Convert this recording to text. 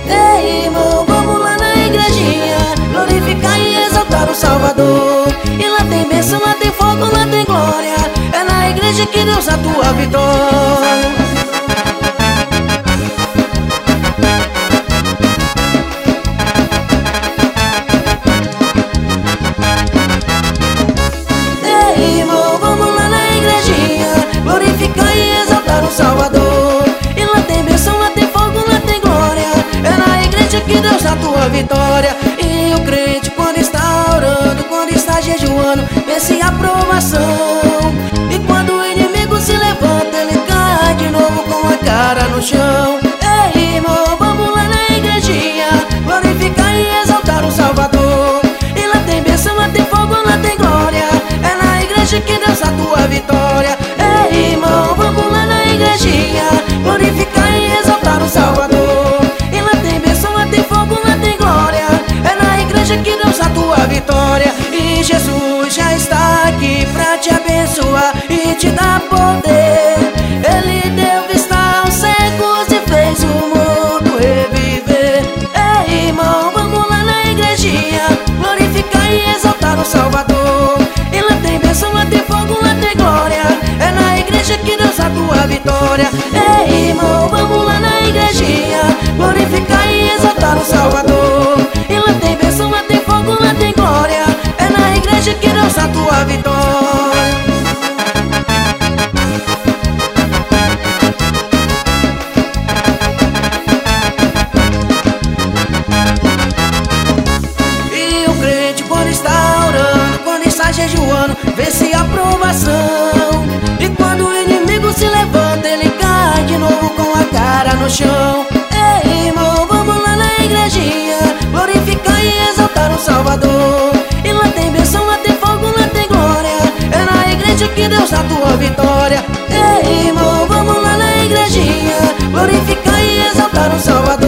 Ei, irmão, vamos lá na igrejinha, glorificar e exaltar o Salvador. E lá tem bênção, lá tem fogo, lá tem glória. É na igreja que Deus atua a vitória. Ei, irmão, vamos lá na igrejinha, glorificar e exaltar o Salvador. E lá tem bênção, lá tem fogo, lá tem glória. É na igreja que Deus atua a vitória. E o crente quando está orando, quando está jejuando, vence a aprovação. E quando o inimigo se levanta, ele cai de novo com a cara no chão. Ei, irmão, vamos lá na igrejinha, glorificar e exaltar o Salvador. E lá tem bênção, lá tem fogo, lá tem glória. É na igreja que Deus atua a vitória. Ei, irmão, vamos lá na igrejinha, glorificar e exaltar o Salvador. E lá tem bênção, lá tem fogo, lá tem glória. É na igreja que Deus atua a vitória. E Jesus já está aqui pra te abençoar e te dar poder. Ele deu vista aos cegos e fez o mundo reviver. Ei, irmão, vamos lá na igrejinha, glorificar e exaltar o Salvador. E lá tem bênção, lá tem fogo, lá tem glória. É na igreja que Deus atua a vitória. Ei, irmão, vamos lá na igrejinha, glorificar e exaltar o Salvador. E lá tem bênção, lá tem fogo, lá tem glória. É na igreja que Deus atua a vitória. E o crente quando está orando, quando está jejuando, vence a aprovação. E quando o inimigo se levanta, ele cai de novo com a cara no chão. Ei, irmão, vamos lá na igrejinha, glorificar e exaltar o Salvador. E lá tem bênção, lá tem fogo, lá tem glória. É na igreja que Deus atua a vitória. Ei, irmão, vamos lá na igrejinha, glorificar e exaltar o Salvador.